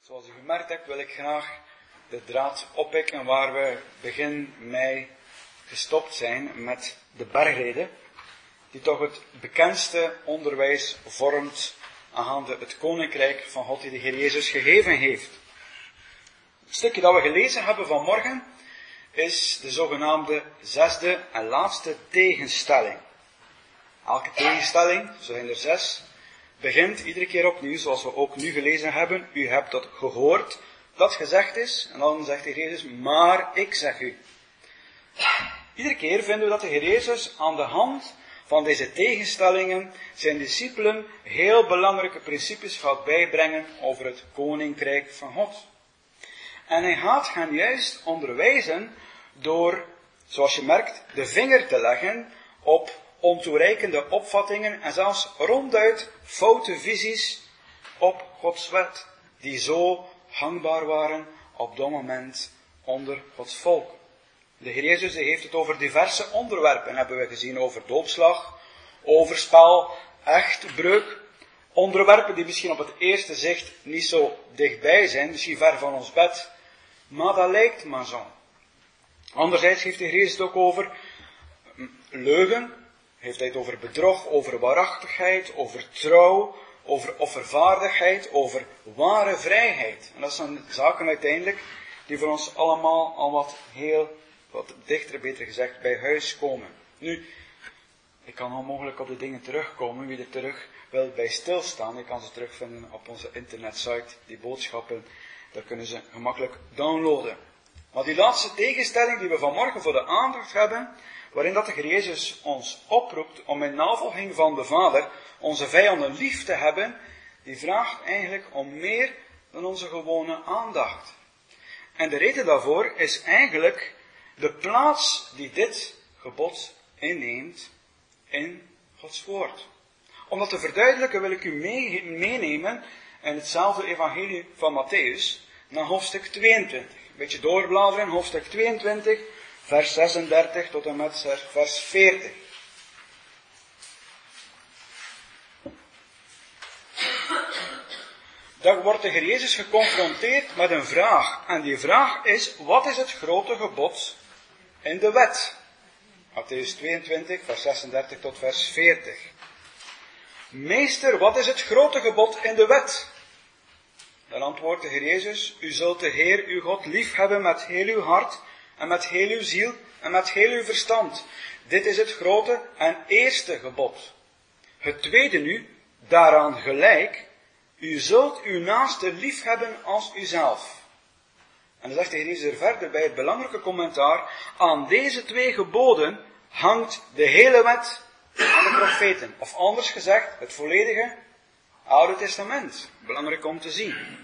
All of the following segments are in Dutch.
Zoals u gemerkt hebt, wil ik graag de draad oppikken waar we begin mei gestopt zijn met de bergrede, die toch het bekendste onderwijs vormt aangaande het koninkrijk van God die de Heer Jezus gegeven heeft. Het stukje dat we gelezen hebben vanmorgen is de zogenaamde zesde en laatste tegenstelling. Elke tegenstelling, zo zijn er 6, begint iedere keer opnieuw, zoals we ook nu gelezen hebben. U hebt dat gehoord, dat gezegd is. En dan zegt de Heer Jezus, maar ik zeg u. Iedere keer vinden we dat de Heer Jezus aan de hand van deze tegenstellingen zijn discipelen heel belangrijke principes gaat bijbrengen over het koninkrijk van God. En hij gaat hen juist onderwijzen door, zoals je merkt, de vinger te leggen op ontoereikende opvattingen en zelfs ronduit foute visies op Gods wet, die zo hangbaar waren op dat moment onder Gods volk. De Heer Jezus heeft het over diverse onderwerpen, hebben we gezien, over doodslag, overspel, echtbreuk. Onderwerpen die misschien op het eerste zicht niet zo dichtbij zijn, misschien ver van ons bed, maar dat lijkt maar zo. Anderzijds heeft de Heer Jezus het ook over leugen, heeft hij het over bedrog, over waarachtigheid, over trouw, over offervaardigheid, over ware vrijheid. En dat zijn zaken uiteindelijk die voor ons allemaal al wat dichter, beter gezegd, bij huis komen. Nu, ik kan onmogelijk op de dingen terugkomen. Wie er terug wil bij stilstaan, je kan ze terugvinden op onze internetsite. Die boodschappen, daar kunnen ze gemakkelijk downloaden. Maar die laatste tegenstelling die we vanmorgen voor de aandacht hebben, waarin dat de Heer Jezus ons oproept om in navolging van de Vader onze vijanden lief te hebben, die vraagt eigenlijk om meer dan onze gewone aandacht. En de reden daarvoor is eigenlijk de plaats die dit gebod inneemt in Gods woord. Om dat te verduidelijken wil ik u meenemen in hetzelfde evangelie van Matthäus naar hoofdstuk 22. Een beetje doorbladeren, hoofdstuk 22, vers 36 tot en met vers 40. Daar wordt de Heer Jezus geconfronteerd met een vraag. En die vraag is, wat is het grote gebod in de wet? Matthäus 22, vers 36 tot vers 40. Meester, wat is het grote gebod in de wet? Dan antwoordt de Heer Jezus, u zult de Heer uw God lief hebben met heel uw hart en met heel uw ziel en met heel uw verstand. Dit is het grote en eerste gebod. Het tweede nu, daaraan gelijk, u zult uw naaste lief hebben als uzelf. En dan zegt de Heer Jezus er verder bij het belangrijke commentaar, aan deze 2 geboden hangt de hele wet en de profeten. Of anders gezegd, het volledige Oude Testament. Belangrijk om te zien.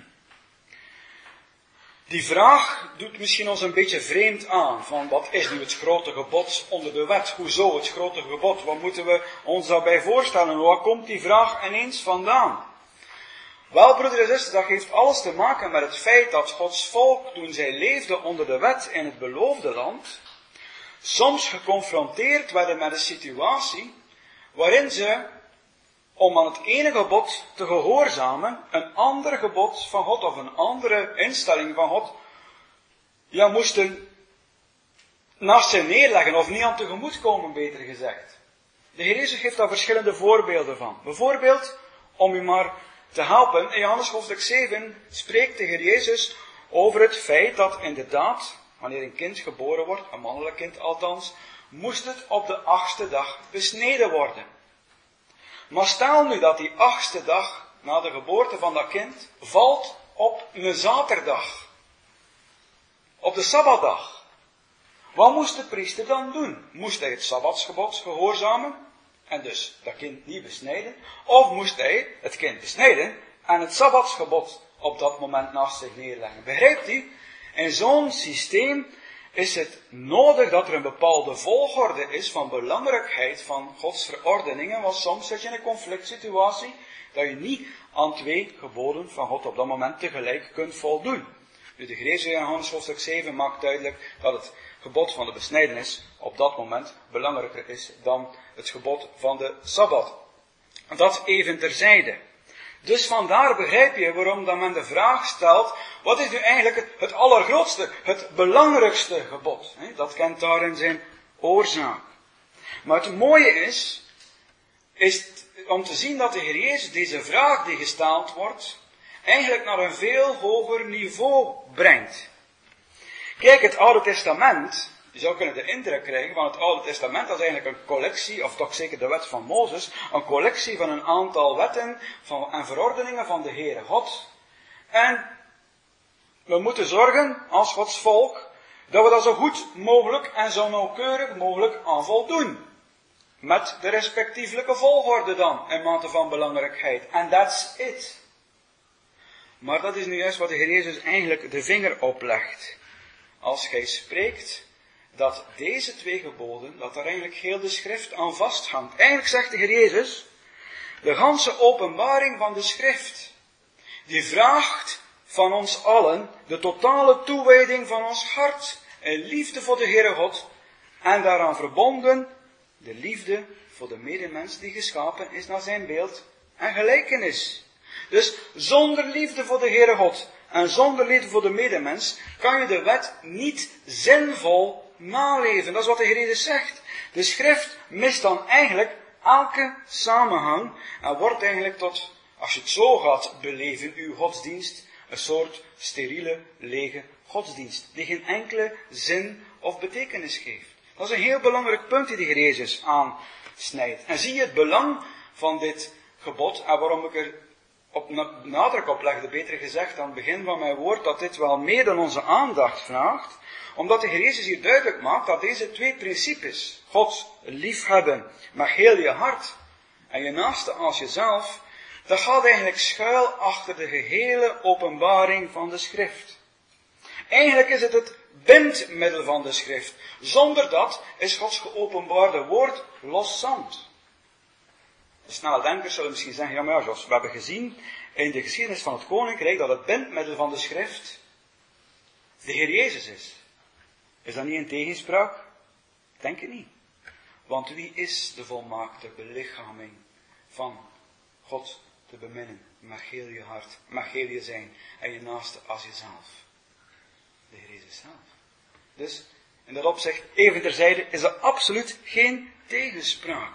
Die vraag doet misschien ons een beetje vreemd aan, van wat is nu het grote gebod onder de wet? Hoezo het grote gebod? Wat moeten we ons daarbij voorstellen? Waar komt die vraag ineens vandaan? Wel, broeders en zusters, dat heeft alles te maken met het feit dat Gods volk, toen zij leefden onder de wet in het beloofde land, soms geconfronteerd werden met een situatie waarin ze, om aan het ene gebod te gehoorzamen, een ander gebod van God of een andere instelling van God, moesten naast zich neerleggen of niet aan tegemoet komen, beter gezegd. De Heer Jezus geeft daar verschillende voorbeelden van. Bijvoorbeeld, om u maar te helpen, in Johannes hoofdstuk 7 spreekt de Heer Jezus over het feit dat inderdaad, wanneer een kind geboren wordt, een mannelijk kind althans, moest het op de 8e dag besneden worden. Maar stel nu dat die 8e dag na de geboorte van dat kind valt op een zaterdag. Op de Sabbatdag. Wat moest de priester dan doen? Moest hij het Sabbatsgebod gehoorzamen en dus dat kind niet besnijden? Of moest hij het kind besnijden en het Sabbatsgebod op dat moment naast zich neerleggen? Begrijpt u? In zo'n systeem is het nodig dat er een bepaalde volgorde is van belangrijkheid van Gods verordeningen, want soms zit je in een conflict situatie dat je niet aan 2 geboden van God op dat moment tegelijk kunt voldoen. Nu, de Heer in Johannes hoofdstuk 7 maakt duidelijk dat het gebod van de besnijdenis op dat moment belangrijker is dan het gebod van de Sabbat. Dat even terzijde. Dus vandaar begrijp je waarom dat men de vraag stelt, wat is nu eigenlijk het allergrootste, het belangrijkste gebod? Dat kent daarin zijn oorzaak. Maar het mooie is om te zien dat de Heer Jezus deze vraag die gesteld wordt, eigenlijk naar een veel hoger niveau brengt. Kijk, het Oude Testament, je zou kunnen de indruk krijgen van het Oude Testament, dat is eigenlijk een collectie, of toch zeker de wet van Mozes, een collectie van een aantal wetten en verordeningen van de Heere God. En we moeten zorgen, als Gods volk, dat we dat zo goed mogelijk en zo nauwkeurig mogelijk aan voldoen. Met de respectievelijke volgorde dan, in mate van belangrijkheid. En that's it. Maar dat is nu juist wat de Heer Jezus eigenlijk de vinger oplegt. Als gij spreekt dat deze 2 geboden, dat daar eigenlijk heel de schrift aan vasthangt. Eigenlijk zegt de Heer Jezus, de ganse openbaring van de schrift, die vraagt van ons allen de totale toewijding van ons hart en liefde voor de Heere God en daaraan verbonden de liefde voor de medemens die geschapen is naar zijn beeld en gelijkenis. Dus zonder liefde voor de Heere God en zonder liefde voor de medemens kan je de wet niet zinvol naleven. Dat is wat de Heer Jezus zegt. De schrift mist dan eigenlijk elke samenhang en wordt eigenlijk tot, als je het zo gaat beleven, uw godsdienst, een soort steriele, lege godsdienst, die geen enkele zin of betekenis geeft. Dat is een heel belangrijk punt die de Heer Jezus aansnijdt. En zie je het belang van dit gebod en waarom ik er nadruk op legde, beter gezegd aan het begin van mijn woord, dat dit wel meer dan onze aandacht vraagt, omdat de Heer Jezus hier duidelijk maakt dat deze 2 principes, God liefhebben met heel je hart en je naaste als jezelf, dat gaat eigenlijk schuil achter de gehele openbaring van de schrift. Eigenlijk is het bindmiddel van de schrift. Zonder dat is Gods geopenbaarde woord los zand. De snelle denkers zullen misschien zeggen, ja maar ja Jos, we hebben gezien in de geschiedenis van het koninkrijk dat het bindmiddel van de schrift de Heer Jezus is. Is dat niet een tegenspraak? Ik denk het niet. Want wie is de volmaakte belichaming van God te beminnen met heel je hart, met heel je zijn en je naaste als jezelf? De Heer Jezus zelf. Dus, in dat opzicht, even terzijde, is er absoluut geen tegenspraak.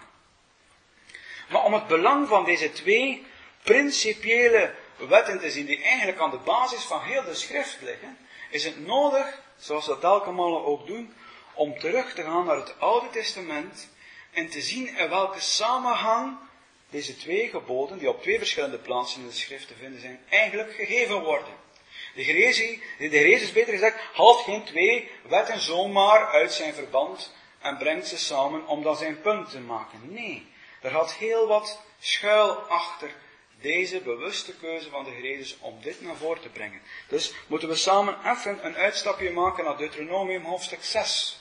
Maar om het belang van deze 2 principiële wetten te zien, die eigenlijk aan de basis van heel de schrift liggen, is het nodig, zoals we dat elke maal ook doen, om terug te gaan naar het Oude Testament en te zien in welke samenhang deze 2 geboden, die op 2 verschillende plaatsen in de schrift te vinden zijn, eigenlijk gegeven worden. De Heer Jezus, beter gezegd, haalt geen 2 wetten zomaar uit zijn verband en brengt ze samen om dan zijn punt te maken. Nee, er gaat heel wat schuil achter deze bewuste keuze van de Heer Jezus om dit naar voren te brengen. Dus moeten we samen even een uitstapje maken naar Deuteronomium hoofdstuk 6.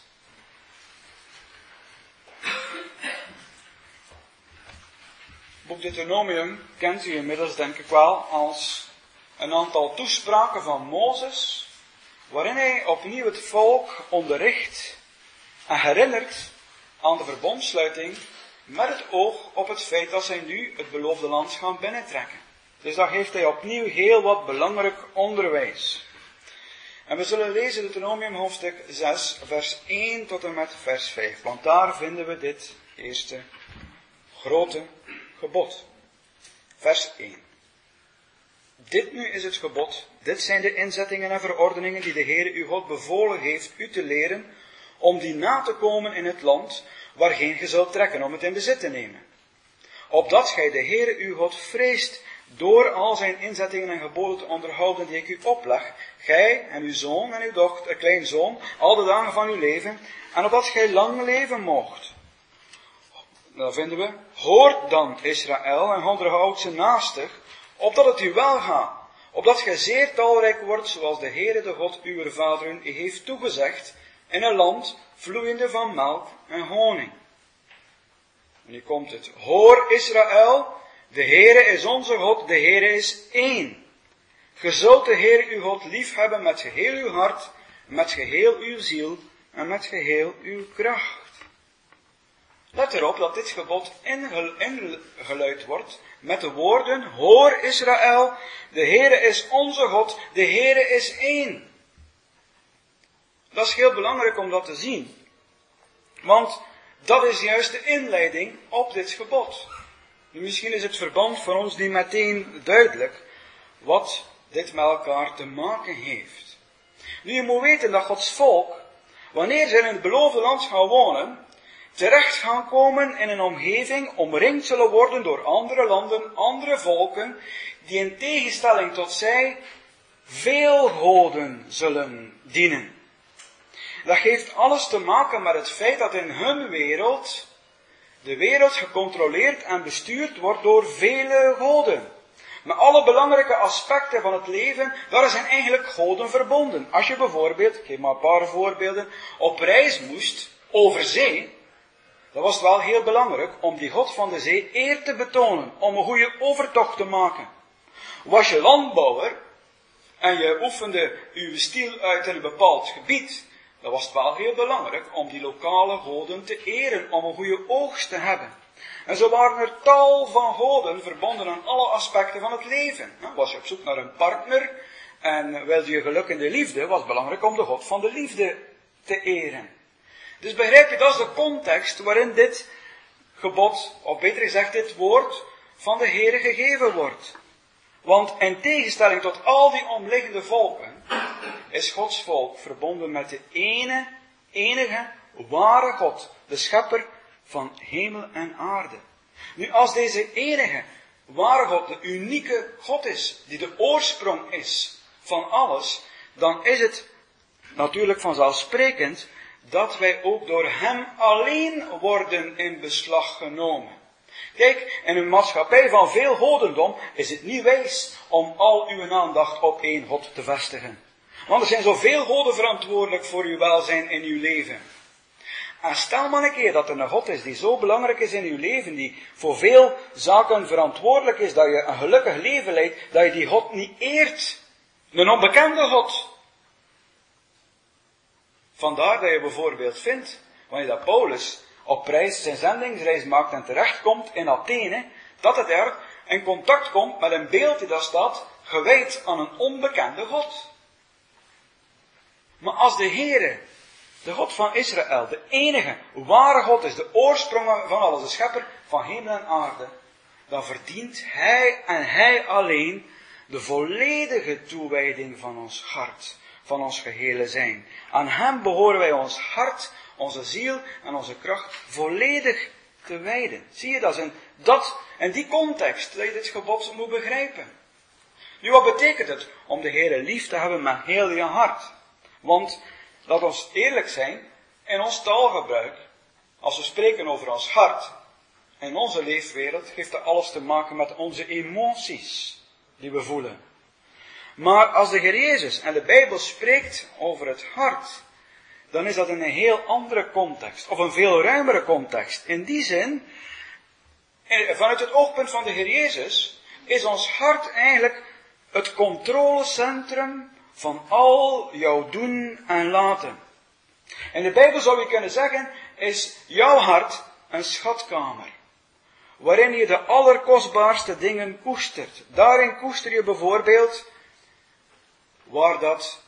Boek Deuteronomium kent u inmiddels denk ik wel als een aantal toespraken van Mozes, waarin hij opnieuw het volk onderricht en herinnert aan de verbondsluiting met het oog op het feit dat zij nu het beloofde land gaan binnentrekken. Dus daar geeft hij opnieuw heel wat belangrijk onderwijs. En we zullen lezen Deuteronomium hoofdstuk 6, vers 1 tot en met vers 5, want daar vinden we dit eerste grote gebod. Vers 1. Dit nu is het gebod, dit zijn de inzettingen en verordeningen die de Heere uw God bevolen heeft u te leren, om die na te komen in het land, waarheen ge zult trekken om het in bezit te nemen. Opdat gij de Heere uw God vreest, door al zijn inzettingen en geboden te onderhouden die ik u opleg, gij en uw zoon en uw dochter, kleinzoon, al de dagen van uw leven, en opdat gij lang leven moogt. Dan vinden we, hoort dan Israël en onderhoud ze naastig, opdat het u wel gaat, opdat gij zeer talrijk wordt, zoals de Heere de God uw vaderen u heeft toegezegd, in een land vloeiende van melk en honing. En nu komt het, hoor Israël, de Heere is onze God, de Heere is één. Ge zult de Heere uw God liefhebben met geheel uw hart, met geheel uw ziel en met geheel uw kracht. Let erop dat dit gebod ingeluid wordt met de woorden: Hoor Israël, de Heere is onze God, de Heere is één. Dat is heel belangrijk om dat te zien. Want dat is juist de inleiding op dit gebod. Nu, misschien is het verband voor ons niet meteen duidelijk wat dit met elkaar te maken heeft. Nu, je moet weten dat Gods volk, wanneer ze in het beloofde land gaan wonen, terecht gaan komen in een omgeving, omringd zullen worden door andere landen, andere volken, die in tegenstelling tot zij veel goden zullen dienen. Dat heeft alles te maken met het feit dat in hun wereld, de wereld gecontroleerd en bestuurd wordt door vele goden. Met alle belangrijke aspecten van het leven, daar zijn eigenlijk goden verbonden. Als je bijvoorbeeld, ik geef maar een paar voorbeelden, op reis moest, over zee, dan was het wel heel belangrijk om die God van de zee eer te betonen, om een goede overtocht te maken. Was je landbouwer en je oefende je stiel uit in een bepaald gebied, dan was het wel heel belangrijk om die lokale goden te eren, om een goede oogst te hebben. En zo waren er tal van goden verbonden aan alle aspecten van het leven. Was je op zoek naar een partner en wilde je geluk in de liefde, was het belangrijk om de God van de liefde te eren. Dus begrijp je, dat is de context waarin dit gebod, of beter gezegd dit woord, van de Heere gegeven wordt. Want in tegenstelling tot al die omliggende volken, is Gods volk verbonden met de enige, ware God, de schepper van hemel en aarde. Nu, als deze enige, ware God, de unieke God is, die de oorsprong is van alles, dan is het natuurlijk vanzelfsprekend dat wij ook door hem alleen worden in beslag genomen. Kijk, in een maatschappij van veel godendom is het niet wijs om al uw aandacht op één God te vestigen. Want er zijn zoveel goden verantwoordelijk voor uw welzijn in uw leven. En stel maar een keer dat er een God is die zo belangrijk is in uw leven, die voor veel zaken verantwoordelijk is, dat je een gelukkig leven leidt, dat je die God niet eert. Een onbekende God. Vandaar dat je bijvoorbeeld vindt, wanneer dat Paulus op reis zijn zendingsreis maakt en terechtkomt in Athene, dat het er in contact komt met een beeld die daar staat, gewijd aan een onbekende God. Maar als de Heere, de God van Israël, de enige ware God is, de oorsprong van alles, de schepper van hemel en aarde, dan verdient Hij en Hij alleen de volledige toewijding van ons hart, van ons gehele zijn. Aan Hem behoren wij ons hart, onze ziel en onze kracht volledig te wijden. Zie je, dat is in die context dat je dit gebod moet begrijpen. Nu, wat betekent het om de Heere lief te hebben met heel je hart? Want, laat ons eerlijk zijn, in ons taalgebruik, als we spreken over ons hart, in onze leefwereld, heeft dat alles te maken met onze emoties die we voelen. Maar als de Heer Jezus en de Bijbel spreekt over het hart, dan is dat in een heel andere context, of een veel ruimere context. In die zin, vanuit het oogpunt van de Heer Jezus, is ons hart eigenlijk het controlecentrum van al jouw doen en laten. In de Bijbel zou je kunnen zeggen, is jouw hart een schatkamer, waarin je de allerkostbaarste dingen koestert. Daarin koester je bijvoorbeeld waar dat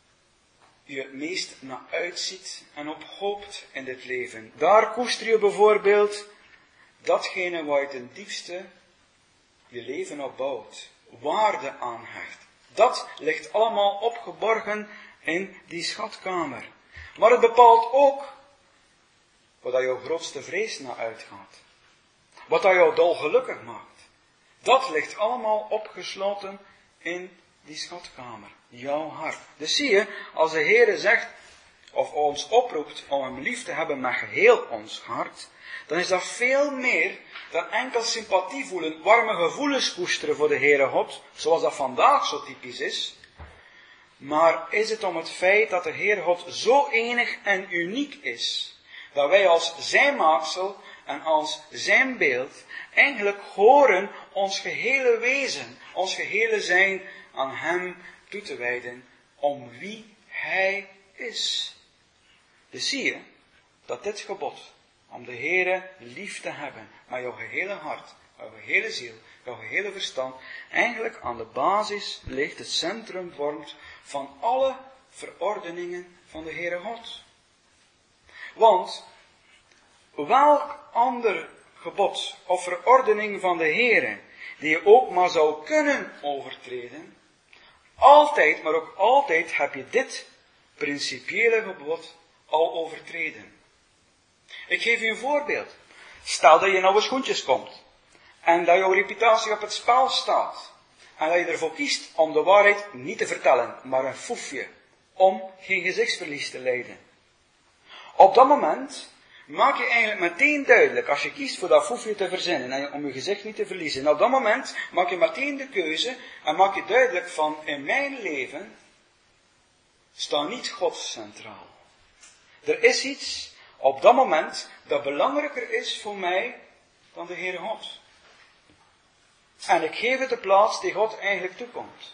je het meest naar uitziet en op hoopt in dit leven. Daar koester je bijvoorbeeld datgene waar je ten diepste je leven op bouwt, waarde aan hecht. Dat ligt allemaal opgeborgen in die schatkamer. Maar het bepaalt ook wat dat jouw grootste vrees naar uitgaat. Wat dat jou dolgelukkig maakt. Dat ligt allemaal opgesloten in die schatkamer. Jouw hart. Dus zie je, als de Heere zegt, of ons oproept om hem lief te hebben met geheel ons hart, dan is dat veel meer dan enkel sympathie voelen, warme gevoelens koesteren voor de Heere God, zoals dat vandaag zo typisch is. Maar is het om het feit dat de Heere God zo enig en uniek is, dat wij als zijn maaksel en als zijn beeld eigenlijk horen ons gehele wezen, ons gehele zijn aan hem toe te wijden om wie hij is. Dus zie je dat dit gebod om de Heere lief te hebben met jouw gehele hart, jouw gehele ziel, jouw gehele verstand, eigenlijk aan de basis ligt, het centrum vormt van alle verordeningen van de Heere God. Want welk ander gebod of verordening van de Heere die je ook maar zou kunnen overtreden, altijd, maar ook altijd heb je dit principiële gebod al overtreden. Ik geef u een voorbeeld. Stel dat je in oude schoentjes komt en dat jouw reputatie op het spel staat en dat je ervoor kiest om de waarheid niet te vertellen, maar een foefje, om geen gezichtsverlies te lijden. Op dat moment maak je eigenlijk meteen duidelijk, als je kiest voor dat foefje te verzinnen en om je gezicht niet te verliezen, op dat moment maak je meteen de keuze en maak je duidelijk van, in mijn leven staat niet God centraal. Er is iets op dat moment dat belangrijker is voor mij dan de Heere God. En ik geef het de plaats die God eigenlijk toekomt.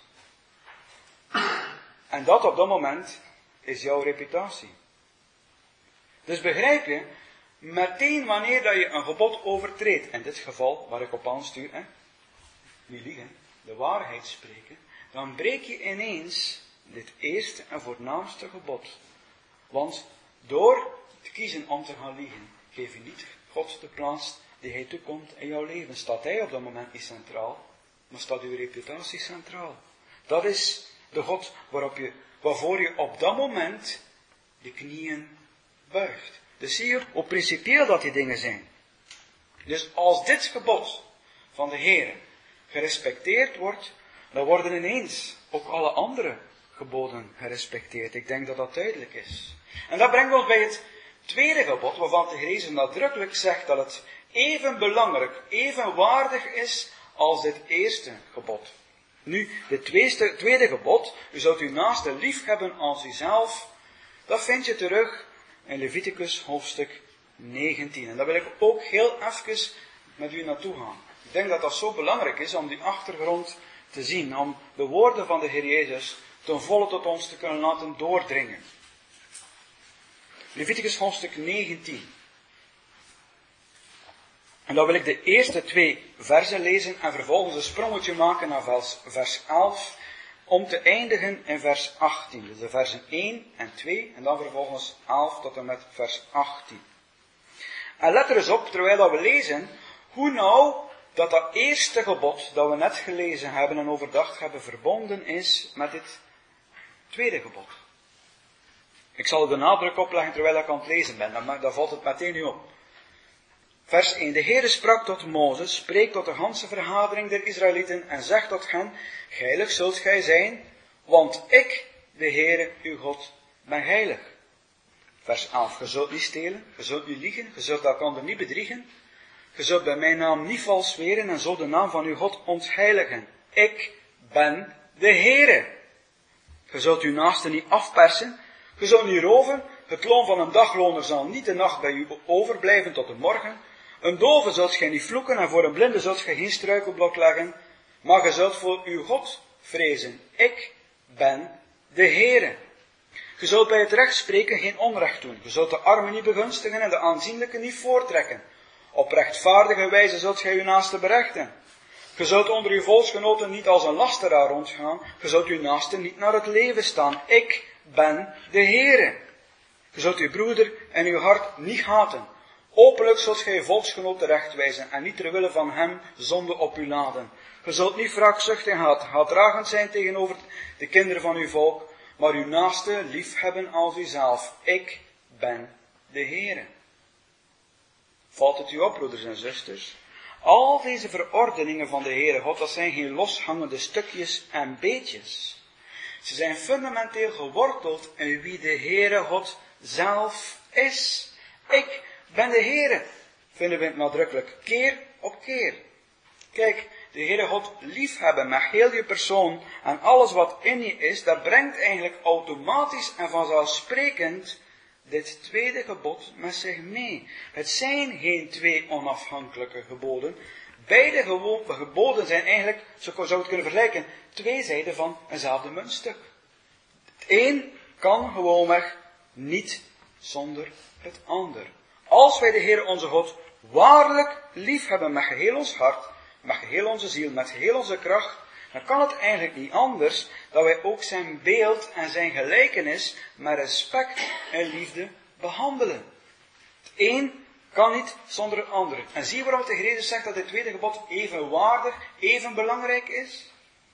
En dat op dat moment is jouw reputatie. Dus begrijp je, meteen wanneer dat je een gebod overtreedt, in dit geval waar ik op aanstuur, niet liegen, de waarheid spreken, dan breek je ineens dit eerste en voornaamste gebod. Want door te kiezen om te gaan liegen, geef je niet God de plaats die hij toekomt in jouw leven. Staat hij op dat moment niet centraal, maar staat uw reputatie centraal. Dat is de God waarvoor je op dat moment de knieën buigt. Dus zie je hoe principieel dat die dingen zijn. Dus als dit gebod van de Heer gerespecteerd wordt, dan worden ineens ook alle andere geboden gerespecteerd. Ik denk dat dat duidelijk is. En dat brengt ons bij het tweede gebod, waarvan de Heer nadrukkelijk zegt dat het even belangrijk, even waardig is als dit eerste gebod. Nu, dit tweede gebod, u zult uw naaste lief hebben als uzelf, dat vind je terug in Leviticus hoofdstuk 19. En daar wil ik ook heel even met u naartoe gaan. Ik denk dat dat zo belangrijk is om die achtergrond te zien, om de woorden van de Heer Jezus ten volle tot ons te kunnen laten doordringen. Leviticus hoofdstuk 19. En dan wil ik de eerste 2 versen lezen en vervolgens een sprongetje maken naar vers 11, om te eindigen in vers 18. Dus de versen 1 en 2 en dan vervolgens 11 tot en met vers 18. En let er eens op, terwijl dat we lezen, hoe nou dat eerste gebod dat we net gelezen hebben en overdacht hebben verbonden is met dit tweede gebod. Ik zal er de nadruk op leggen terwijl ik aan het lezen ben, dan valt het meteen nu op. Vers 1. De Heere sprak tot Mozes, spreek tot de ganse vergadering der Israëlieten en zeg tot hen, heilig zult gij zijn, want ik, de Heere, uw God, ben heilig. Vers 11. Je zult niet stelen, je zult niet liegen, je zult elkander niet bedriegen, je zult bij mijn naam niet vals zweren en zult de naam van uw God ontheiligen. Ik ben de Heere. Je zult uw naaste niet afpersen, je zult niet roven, het loon van een dagloner zal niet de nacht bij u overblijven tot de morgen. Een dove zult gij niet vloeken en voor een blinde zult gij geen struikelblok leggen, maar je zult voor uw God vrezen. Ik ben de Heere. Je zult bij het recht spreken geen onrecht doen. Je zult de armen niet begunstigen en de aanzienlijken niet voortrekken. Op rechtvaardige wijze zult gij uw naaste berechten. Je zult onder uw volksgenoten niet als een lasteraar rondgaan. Je zult uw naaste niet naar het leven staan. Ik ben de Heere. Je zult uw broeder en uw hart niet haten. Openlijk zult gij je volksgenoot terechtwijzen en niet terwille van hem zonde op u laden. Je zult niet wraakzuchtig en haatdragend zijn tegenover de kinderen van uw volk, maar uw naaste liefhebben als uzelf. Ik ben de Heere. Valt het u op, broeders en zusters? Al deze verordeningen van de Heere God, dat zijn geen loshangende stukjes en beetjes. Ze zijn fundamenteel geworteld in wie de Heere God zelf is. Ik ben de Heere, vinden we het nadrukkelijk, keer op keer. Kijk, de Heere God liefhebben met heel je persoon en alles wat in je is, dat brengt eigenlijk automatisch en vanzelfsprekend dit tweede gebod met zich mee. Het zijn geen 2 onafhankelijke geboden. Beide geboden zijn eigenlijk, zo zou je het kunnen vergelijken, 2 zijden van eenzelfde muntstuk. Het een kan gewoonweg niet zonder het ander. Als wij de Heer onze God waarlijk lief hebben met geheel ons hart, met geheel onze ziel, met geheel onze kracht, dan kan het eigenlijk niet anders dat wij ook zijn beeld en zijn gelijkenis met respect en liefde behandelen. Het een kan niet zonder het andere. En zie je waarom de Heer Jezus zegt dat het tweede gebod even waardig, even belangrijk is?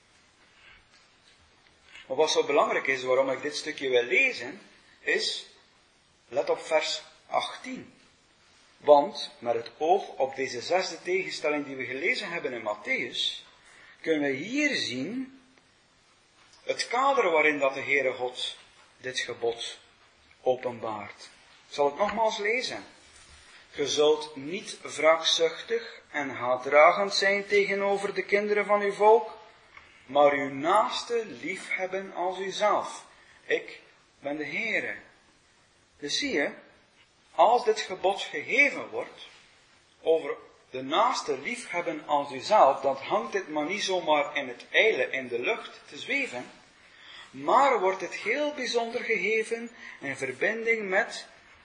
Maar wat zo belangrijk is, waarom ik dit stukje wil lezen, is, let op vers 18. Want, met het oog op deze zesde tegenstelling die we gelezen hebben in Matthäus, kunnen we hier zien het kader waarin dat de Heere God dit gebod openbaart. Ik zal het nogmaals lezen. Je zult niet wraakzuchtig en haatdragend zijn tegenover de kinderen van uw volk, maar uw naaste liefhebben als uzelf. Ik ben de Heere. Dus zie je, als dit gebod gegeven wordt, over de naaste liefhebben als uzelf, dan hangt dit maar niet zomaar in het ijle, in de lucht te zweven, maar wordt het heel bijzonder gegeven in verbinding met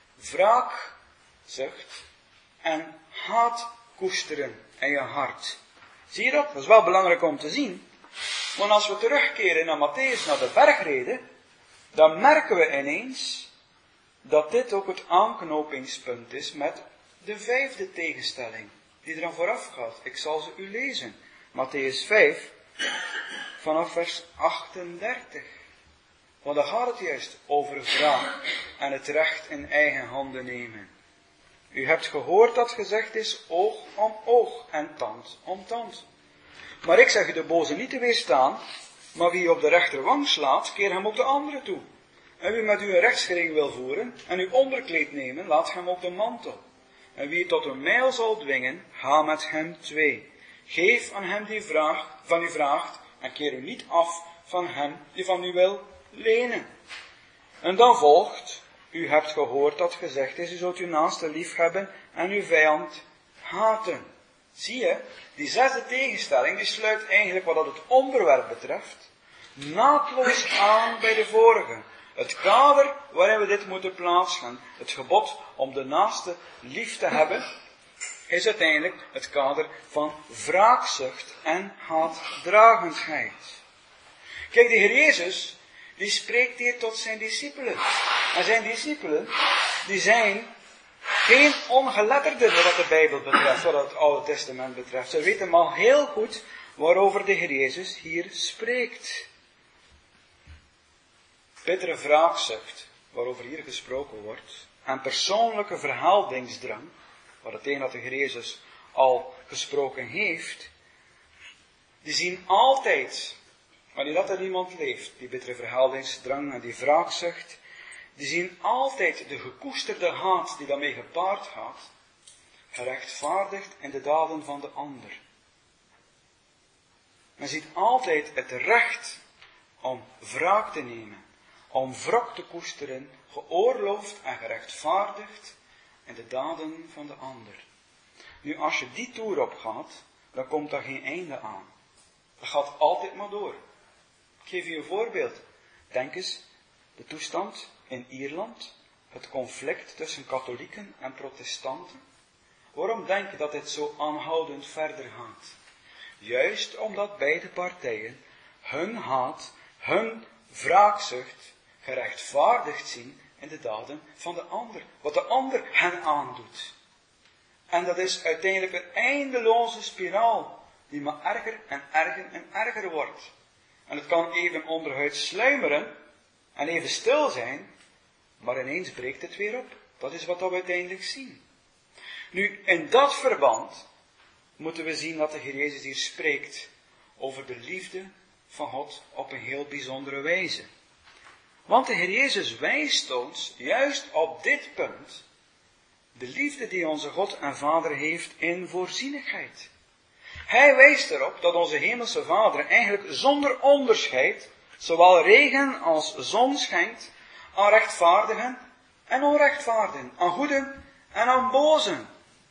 wraakzucht en haat koesteren in je hart. Zie je dat? Dat is wel belangrijk om te zien. Want als we terugkeren naar Matthäus, naar de bergrede, dan merken we ineens dat dit ook het aanknopingspunt is met de vijfde tegenstelling, die eraan vooraf gaat. Ik zal ze u lezen. Matthäus 5, vanaf vers 38. Want dan gaat het juist over wraak en het recht in eigen handen nemen. U hebt gehoord dat gezegd is, oog om oog en tand om tand. Maar ik zeg u de boze niet te weerstaan, maar wie u op de rechterwang slaat, keer hem op de andere toe. En wie met u een rechtsgering wil voeren en uw onderkleed nemen, laat hem ook de mantel. En wie u tot een mijl zal dwingen, ga met hem 2. Geef aan hem die van u vraagt en keer u niet af van hem die van u wil lenen. En dan volgt, u hebt gehoord dat gezegd is, u zult uw naaste lief hebben en uw vijand haten. Zie je, die zesde tegenstelling, die sluit eigenlijk wat het onderwerp betreft, naadloos aan bij de vorige. Het kader waarin we dit moeten plaatsen, het gebod om de naaste lief te hebben, is uiteindelijk het kader van wraakzucht en haatdragendheid. Kijk, de Heer Jezus, die spreekt hier tot zijn discipelen. En zijn discipelen, die zijn geen ongeletterden wat de Bijbel betreft, wat het Oude Testament betreft. Ze weten al heel goed waarover de Heer Jezus hier spreekt. Bittere wraakzucht, waarover hier gesproken wordt, en persoonlijke verheldingsdrang, wat het tegen dat de Heer Jezus al gesproken heeft, die zien altijd, wanneer dat er iemand leeft, die bittere verheldingsdrang en die wraakzucht, die zien altijd de gekoesterde haat die daarmee gepaard gaat, gerechtvaardigd in de daden van de ander. Men ziet altijd het recht om wraak te nemen, om wrok te koesteren, geoorloofd en gerechtvaardigd in de daden van de ander. Nu, als je die toer opgaat, dan komt daar geen einde aan. Dat gaat altijd maar door. Ik geef je een voorbeeld. Denk eens, de toestand in Ierland, het conflict tussen katholieken en protestanten. Waarom denk je dat dit zo aanhoudend verder gaat? Juist omdat beide partijen hun haat, hun wraakzucht gerechtvaardigd zien in de daden van de ander. Wat de ander hen aandoet. En dat is uiteindelijk een eindeloze spiraal die maar erger en erger en erger wordt. En het kan even onderhuids sluimeren en even stil zijn, maar ineens breekt het weer op. Dat is wat we uiteindelijk zien. Nu, in dat verband moeten we zien dat de Heer Jezus hier spreekt over de liefde van God op een heel bijzondere wijze. Want de Heer Jezus wijst ons juist op dit punt de liefde die onze God en Vader heeft in voorzienigheid. Hij wijst erop dat onze hemelse Vader eigenlijk zonder onderscheid zowel regen als zon schenkt aan rechtvaardigen en onrechtvaardigen, aan goeden en aan bozen.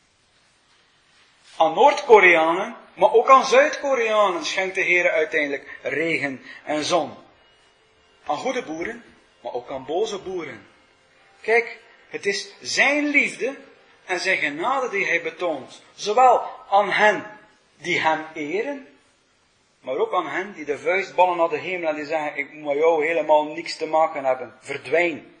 Aan Noord-Koreanen, maar ook aan Zuid-Koreanen schenkt de Heer uiteindelijk regen en zon. Aan goede boeren, maar ook aan boze boeren. Kijk, het is zijn liefde en zijn genade die hij betoont, zowel aan hen die hem eren, maar ook aan hen die de vuist ballen naar de hemel en die zeggen, ik moet met jou helemaal niks te maken hebben, verdwijn.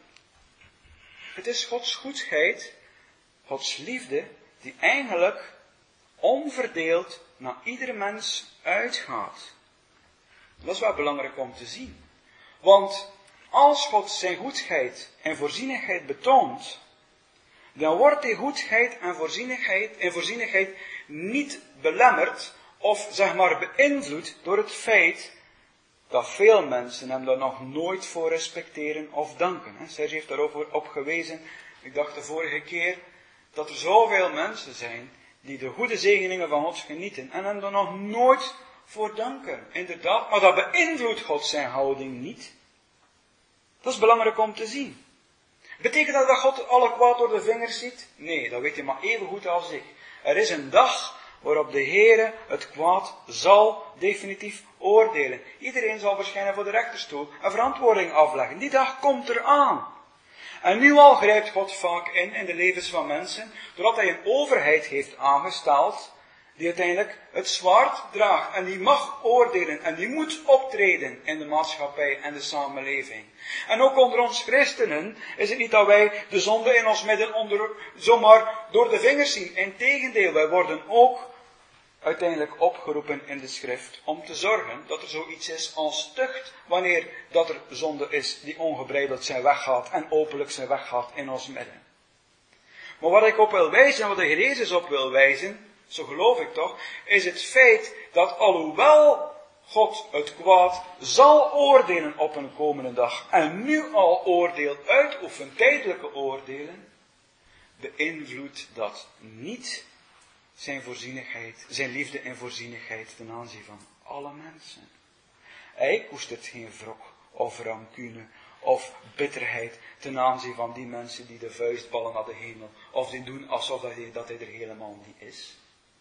Het is Gods goedheid, Gods liefde, die eigenlijk onverdeeld naar iedere mens uitgaat. Dat is wel belangrijk om te zien. Want als God zijn goedheid en voorzienigheid betoont, dan wordt die goedheid en voorzienigheid niet belemmerd of zeg maar beïnvloed door het feit dat veel mensen hem daar nog nooit voor respecteren of danken. Serge heeft daarover op gewezen, ik dacht de vorige keer, dat er zoveel mensen zijn die de goede zegeningen van God genieten en hem daar nog nooit voor danken. Inderdaad, maar dat beïnvloedt God zijn houding niet. Dat is belangrijk om te zien. Betekent dat dat God alle kwaad door de vingers ziet? Nee, dat weet hij maar even goed als ik. Er is een dag waarop de Heere het kwaad zal definitief oordelen. Iedereen zal verschijnen voor de rechterstoel en verantwoording afleggen. Die dag komt eraan. En nu al grijpt God vaak in de levens van mensen, doordat hij een overheid heeft aangesteld, die uiteindelijk het zwaard draagt. En die mag oordelen en die moet optreden in de maatschappij en de samenleving. En ook onder ons christenen is het niet dat wij de zonde in ons midden zomaar door de vingers zien. Integendeel, wij worden ook uiteindelijk opgeroepen in de schrift om te zorgen dat er zoiets is als tucht, wanneer dat er zonde is die ongebreideld zijn weg gaat en openlijk zijn weg gaat in ons midden. Maar wat ik op wil wijzen en wat de Heer Jezus op wil wijzen, zo geloof ik toch, is het feit dat alhoewel God het kwaad zal oordelen op een komende dag en nu al oordeel uitoefent, tijdelijke oordelen, beïnvloedt dat niet zijn voorzienigheid, zijn liefde en voorzienigheid ten aanzien van alle mensen. Hij koestert geen wrok of rancune of bitterheid ten aanzien van die mensen die de vuist ballen naar de hemel of die doen alsof dat hij er helemaal niet is.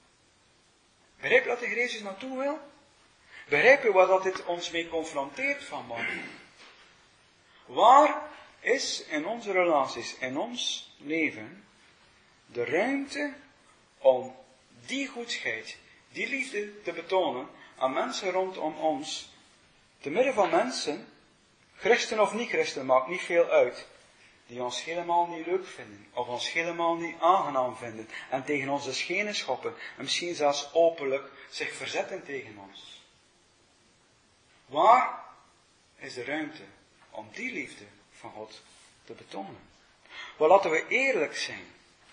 Begrijp je wat de Heer Jezus naartoe wil? Begrijp je wat dat dit ons mee confronteert vanmorgen? Waar is in onze relaties, in ons leven, de ruimte om die goedheid, die liefde te betonen aan mensen rondom ons, te midden van mensen, christen of niet christen, maakt niet veel uit, die ons helemaal niet leuk vinden, of ons helemaal niet aangenaam vinden, en tegen onze schenen schoppen, en misschien zelfs openlijk zich verzetten tegen ons. Waar is de ruimte om die liefde van God te betonen? Wel, laten we eerlijk zijn.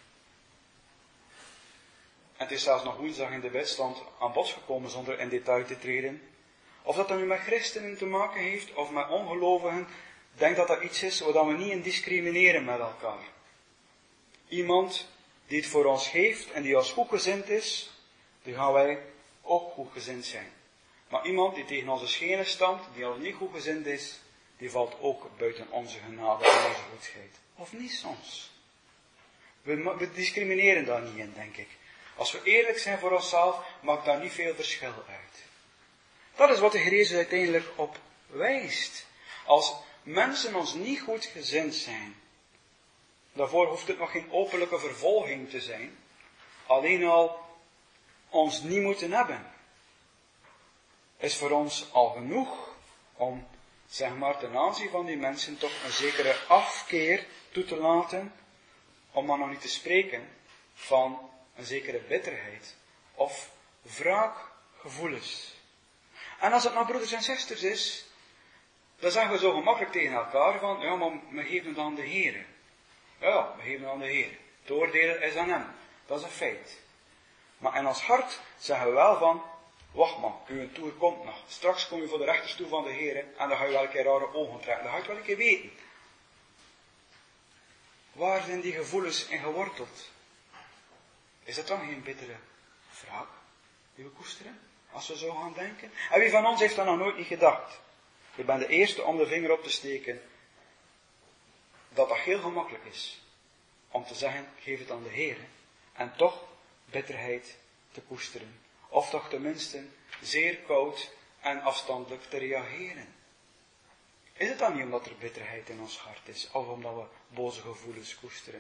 En het is zelfs nog woensdag in de bidstand aan bod gekomen zonder in detail te treden. Of dat nu met christenen te maken heeft, of met ongelovigen, denk dat dat iets is waar we niet in discrimineren met elkaar. Iemand die het voor ons heeft en die ons goedgezind is, die gaan wij ook goedgezind zijn. Maar iemand die tegen onze schenen stamt, die ons niet goedgezind is, die valt ook buiten onze genade en onze goedheid. Of niet soms. We discrimineren daar niet in, denk ik. Als we eerlijk zijn voor onszelf, maakt daar niet veel verschil uit. Dat is wat de Heer Jezus uiteindelijk op wijst. Als mensen ons niet goed gezind zijn, daarvoor hoeft het nog geen openlijke vervolging te zijn, alleen al ons niet moeten hebben, is voor ons al genoeg om, zeg maar, ten aanzien van die mensen toch een zekere afkeer toe te laten, om maar nog niet te spreken van een zekere bitterheid of wraakgevoelens. En als het nou broeders en zusters is, dan zeggen we zo gemakkelijk tegen elkaar van, ja, maar we geven het aan de Heer. Ja, we geven het aan de Heer. Het oordelen is aan hem. Dat is een feit. Maar in ons hart zeggen we wel van, wacht maar, uw toer komt nog. Straks kom je voor de rechterstoel van de Heer en dan ga je wel een keer rare ogen trekken. Dan ga je het wel een keer weten. Waar zijn die gevoelens in geworteld? Is dat dan geen bittere wraak die we koesteren? Als we zo gaan denken. En wie van ons heeft dat nog nooit niet gedacht? Ik ben de eerste om de vinger op te steken dat dat heel gemakkelijk is. Om te zeggen, geef het aan de Heer. En toch bitterheid te koesteren. Of toch tenminste zeer koud en afstandelijk te reageren. Is het dan niet omdat er bitterheid in ons hart is? Of omdat we boze gevoelens koesteren?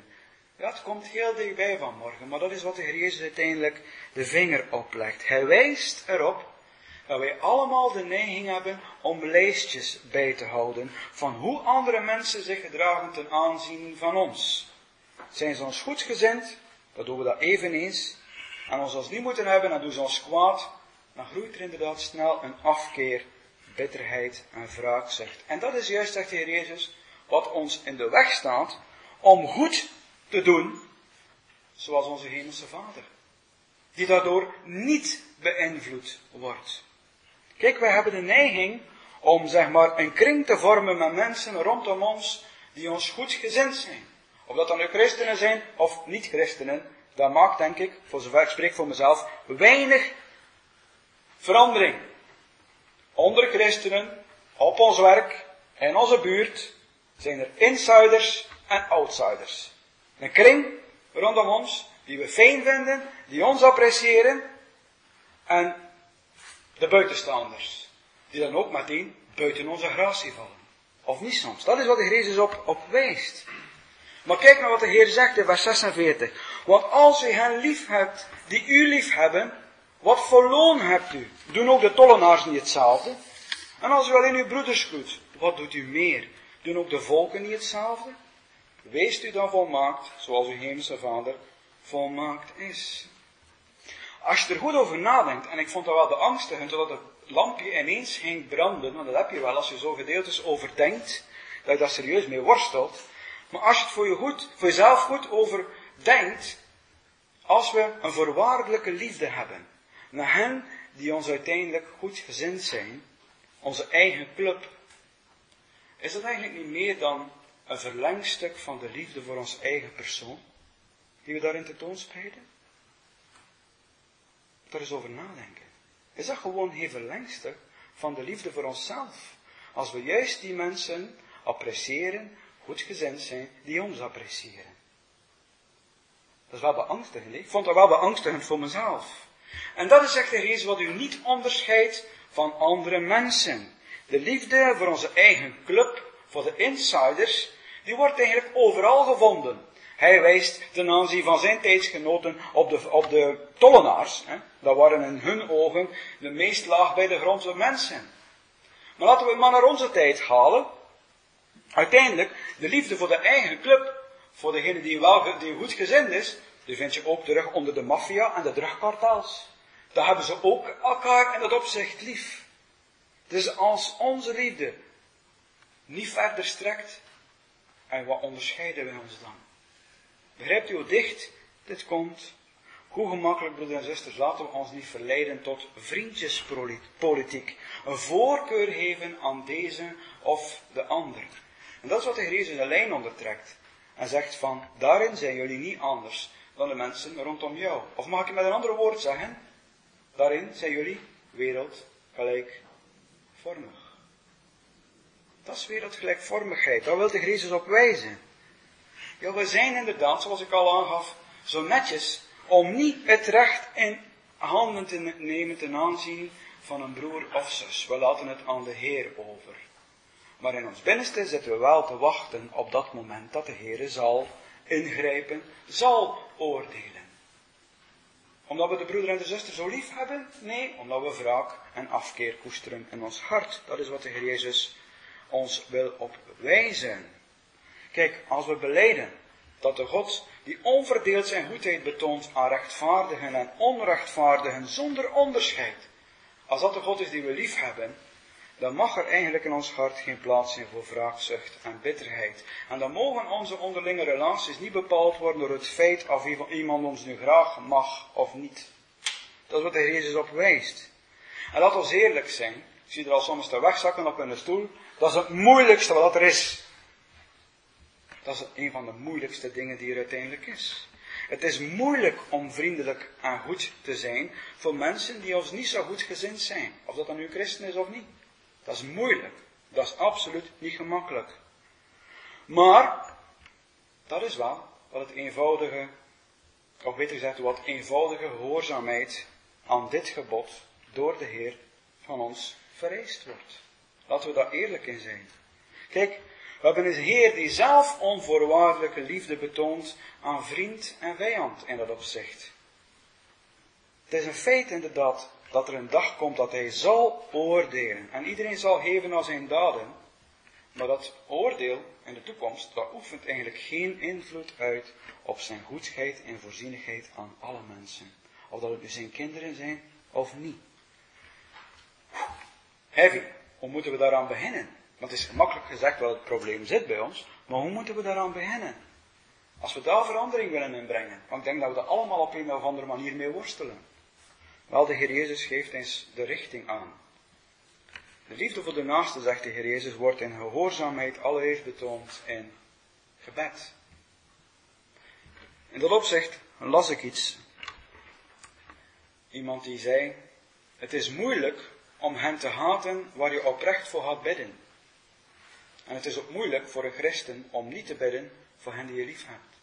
Ja, het komt heel dichtbij vanmorgen, maar dat is wat de Heer Jezus uiteindelijk de vinger oplegt. Hij wijst erop dat wij allemaal de neiging hebben om lijstjes bij te houden van hoe andere mensen zich gedragen ten aanzien van ons. Zijn ze ons goedgezind, dan doen we dat eveneens. En als we ons niet moeten hebben, dan doen ze ons kwaad. Dan groeit er inderdaad snel een afkeer, bitterheid en wraakzucht. En dat is juist, zegt de Heer Jezus, wat ons in de weg staat om goed te doen, zoals onze hemelse Vader. Die daardoor niet beïnvloed wordt. Kijk, wij hebben de neiging om, zeg maar, een kring te vormen met mensen rondom ons die ons goedgezind zijn. Of dat dan nu christenen zijn of niet-christenen, dat maakt, denk ik, voor zover ik spreek voor mezelf, weinig verandering. Onder christenen, op ons werk, in onze buurt, zijn er insiders en outsiders. Een kring rondom ons, die we fijn vinden, die ons appreciëren, en de buitenstaanders, die dan ook meteen buiten onze gratie vallen. Of niet soms. Dat is wat de Heer Jezus op wijst. Maar kijk naar wat de Heer zegt in vers 46. Want als u hen lief hebt, die u lief hebben, wat voor loon hebt u? Doen ook de tollenaars niet hetzelfde? En als u alleen uw broeders groet, wat doet u meer? Doen ook de volken niet hetzelfde? Weest u dan volmaakt, zoals uw hemelse Vader volmaakt is. Als je er goed over nadenkt, en ik vond dat wel beangstigend, totdat het lampje ineens ging branden, want dat heb je wel als je zo gedeeltes overdenkt, dat je daar serieus mee worstelt. Maar als je het voor jezelf goed overdenkt, als we een voorwaardelijke liefde hebben, naar hen die ons uiteindelijk goed gezind zijn, onze eigen club, is dat eigenlijk niet meer dan een verlengstuk van de liefde voor onze eigen persoon, die we daarin tentoonspreiden? Daar eens over nadenken. Is dat gewoon geen verlengstuk van de liefde voor onszelf? Als we juist die mensen appreciëren, goedgezind zijn, die ons appreciëren. Dat is wel beangstigend. Ik vond dat wel beangstigend voor mezelf. En dat is, zegt de Heer Jezus, wat u niet onderscheidt van andere mensen. De liefde voor onze eigen club, voor de insiders, die wordt eigenlijk overal gevonden. Hij wijst ten aanzien van zijn tijdsgenoten op de tollenaars. Dat waren in hun ogen de meest laag bij de grondse mensen. Maar laten we het maar naar onze tijd halen. Uiteindelijk, de liefde voor de eigen club, voor degene die goed gezind is, die vind je ook terug onder de maffia en de drugkartels. Daar hebben ze ook elkaar in dat opzicht lief. Dus als onze liefde niet verder strekt, en wat onderscheiden wij ons dan? Begrijpt u hoe dicht dit komt? Hoe gemakkelijk, broeders en zusters, laten we ons niet verleiden tot vriendjespolitiek. Een voorkeur geven aan deze of de ander. En dat is wat de Heer Jezus een lijn ondertrekt. En zegt van, daarin zijn jullie niet anders dan de mensen rondom jou. Of mag ik het met een ander woord zeggen? Daarin zijn jullie wereldgelijkvormig. Dat is wereldgelijkvormigheid. Daar wil de Heer Jezus op wijzen. Ja, we zijn inderdaad, zoals ik al aangaf, zo netjes om niet het recht in handen te nemen ten aanzien van een broer of zus. We laten het aan de Heer over. Maar in ons binnenste zitten we wel te wachten op dat moment dat de Heer zal ingrijpen, zal oordelen. Omdat we de broeder en de zuster zo lief hebben? Nee, omdat we wraak en afkeer koesteren in ons hart. Dat is wat de Heer Jezus ons wil opwijzen. Kijk, als we belijden dat de God die onverdeeld zijn goedheid betoont aan rechtvaardigen en onrechtvaardigen zonder onderscheid, als dat de God is die we lief hebben, dan mag er eigenlijk in ons hart geen plaats zijn voor wraakzucht en bitterheid. En dan mogen onze onderlinge relaties niet bepaald worden door het feit of iemand ons nu graag mag of niet. Dat is wat de Heer Jezus op wijst. En laat ons eerlijk zijn, ik zie er al soms te wegzakken op hun stoel, dat is het moeilijkste wat er is. Dat is een van de moeilijkste dingen die er uiteindelijk is. Het is moeilijk om vriendelijk en goed te zijn voor mensen die ons niet zo goed gezind zijn. Of dat dan nu christen is of niet. Dat is moeilijk. Dat is absoluut niet gemakkelijk. Maar, dat is wel wat het eenvoudige, of beter gezegd, wat eenvoudige gehoorzaamheid aan dit gebod door de Heer van ons vereist wordt. Laten we daar eerlijk in zijn. Kijk, We hebben een Heer die zelf onvoorwaardelijke liefde betoont aan vriend en vijand in dat opzicht. Het is een feit inderdaad dat er een dag komt dat hij zal oordelen. En iedereen zal geven naar zijn daden. Maar dat oordeel in de toekomst, dat oefent eigenlijk geen invloed uit op zijn goedheid en voorzienigheid aan alle mensen. Of dat het nu zijn kinderen zijn of niet. Heavy, hoe moeten we daaraan beginnen? Want het is gemakkelijk gezegd wel het probleem zit bij ons, maar hoe moeten we daaraan beginnen? Als we daar verandering willen inbrengen, want ik denk dat we daar allemaal op een of andere manier mee worstelen. Wel, de Heer Jezus geeft eens de richting aan. De liefde voor de naaste, zegt de Heer Jezus, wordt in gehoorzaamheid allereerst betoond in gebed. In dat opzicht las ik iets. Iemand die zei, het is moeilijk om hen te haten waar je oprecht voor gaat bidden. En het is ook moeilijk voor een christen om niet te bidden voor hen die je lief hebt.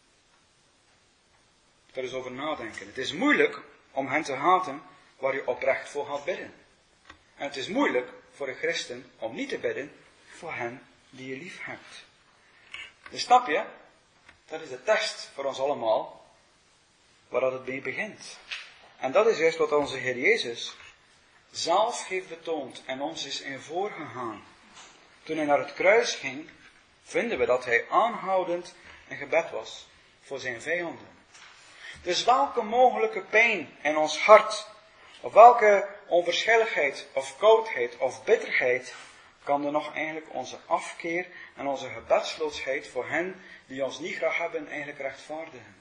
Daar eens over nadenken. Het is moeilijk om hen te haten waar je oprecht voor gaat bidden. En het is moeilijk voor een christen om niet te bidden voor hen die je lief hebt. Dus snap je? Dat is de test voor ons allemaal, waar dat het mee begint. En dat is juist wat onze Heer Jezus zelf heeft betoond en ons is in voorgegaan. Toen hij naar het kruis ging, vinden we dat hij aanhoudend in gebed was voor zijn vijanden. Dus welke mogelijke pijn in ons hart, of welke onverschilligheid, of koudheid, of bitterheid, kan er nog eigenlijk onze afkeer en onze gebedsloosheid voor hen die ons niet graag hebben, eigenlijk rechtvaardigen?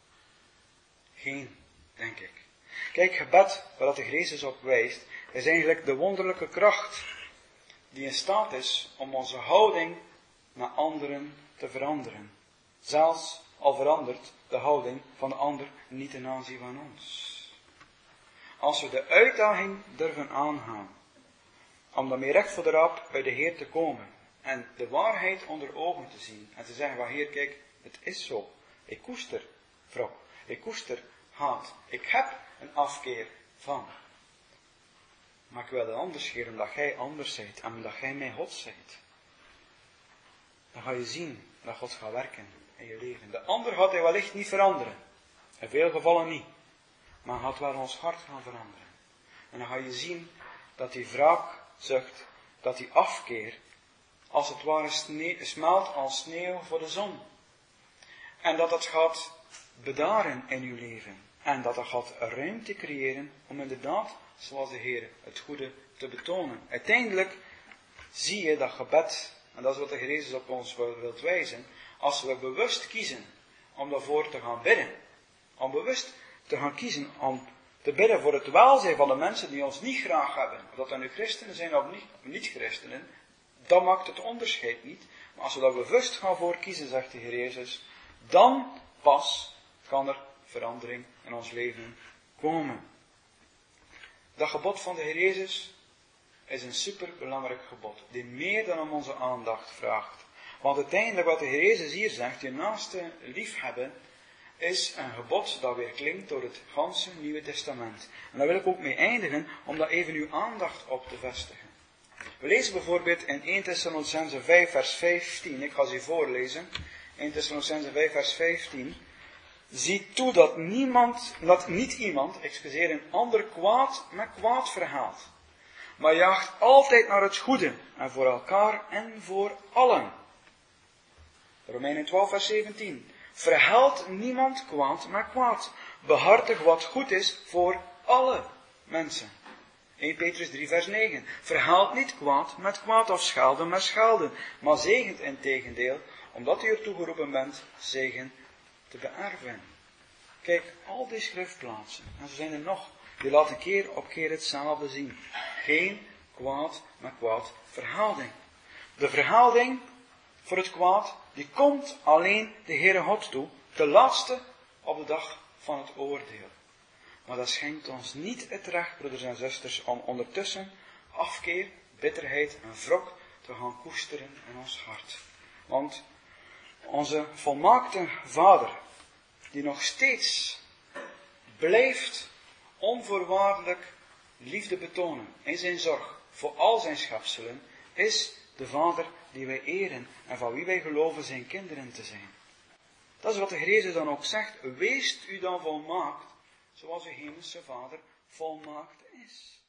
Geen, denk ik. Kijk, gebed, waar de Jezus op wijst, is eigenlijk de wonderlijke kracht die in staat is om onze houding naar anderen te veranderen. Zelfs al verandert de houding van de ander niet ten aanzien van ons. Als we de uitdaging durven aangaan, om daarmee recht voor de rap uit de Heer te komen en de waarheid onder ogen te zien en te zeggen, Heer, kijk, het is zo. Ik koester wrok, ik koester haat, ik heb een afkeer van. Maar ik wil het anders, Heer, omdat jij anders bent en omdat jij mijn God bent. Dan ga je zien dat God gaat werken in je leven. De ander gaat hij wellicht niet veranderen. In veel gevallen niet. Maar gaat wel ons hart gaan veranderen. En dan ga je zien dat die wraakzucht, dat die afkeer, als het ware smelt als sneeuw voor de zon. En dat het gaat bedaren in uw leven. En dat het gaat ruimte creëren om inderdaad, zoals de Heer, het goede te betonen. Uiteindelijk zie je dat gebed, en dat is wat de Heer Jezus op ons wilt wijzen, als we bewust kiezen om daarvoor te gaan bidden, om bewust te gaan kiezen om te bidden voor het welzijn van de mensen die ons niet graag hebben, of dat er nu christenen zijn of niet-christenen, dat maakt het onderscheid niet. Maar als we daar bewust gaan voor kiezen, zegt de Heer Jezus, dan pas kan er verandering in ons leven komen. Dat gebod van de Heer Jezus is een superbelangrijk gebod, die meer dan om onze aandacht vraagt. Want uiteindelijk wat de Heer Jezus hier zegt, je naaste liefhebben, is een gebod dat weer klinkt door het ganse Nieuwe Testament. En daar wil ik ook mee eindigen, om daar even uw aandacht op te vestigen. We lezen bijvoorbeeld in 1 Thessalonicenzen 5 vers 15, ik ga ze voorlezen, 1 Thessalonicenzen 5 vers 15. Zie toe dat niet iemand een ander kwaad met kwaad verhaalt, maar jaagt altijd naar het goede, en voor elkaar en voor allen. Romeinen 12 vers 17. Verhaalt niemand kwaad met kwaad. Behartig wat goed is voor alle mensen. 1 Petrus 3 vers 9. Verhaalt niet kwaad met kwaad of schelden met schelden, maar zegent in tegendeel, omdat u ertoe geroepen bent, zegen te beërven. Kijk, al die schriftplaatsen, en zo zijn er nog, die laten keer op keer hetzelfde zien. Geen kwaad met kwaad verhaalding. De verhaalding voor het kwaad, die komt alleen de Heere God toe, de laatste op de dag van het oordeel. Maar dat schenkt ons niet het recht, broeders en zusters, om ondertussen afkeer, bitterheid en wrok te gaan koesteren in ons hart. Want onze volmaakte Vader, die nog steeds blijft onvoorwaardelijk liefde betonen in zijn zorg voor al zijn schepselen, is de Vader die wij eren en van wie wij geloven zijn kinderen te zijn. Dat is wat de Heer Jezus dan ook zegt. Weest u dan volmaakt, zoals uw hemelse Vader volmaakt is.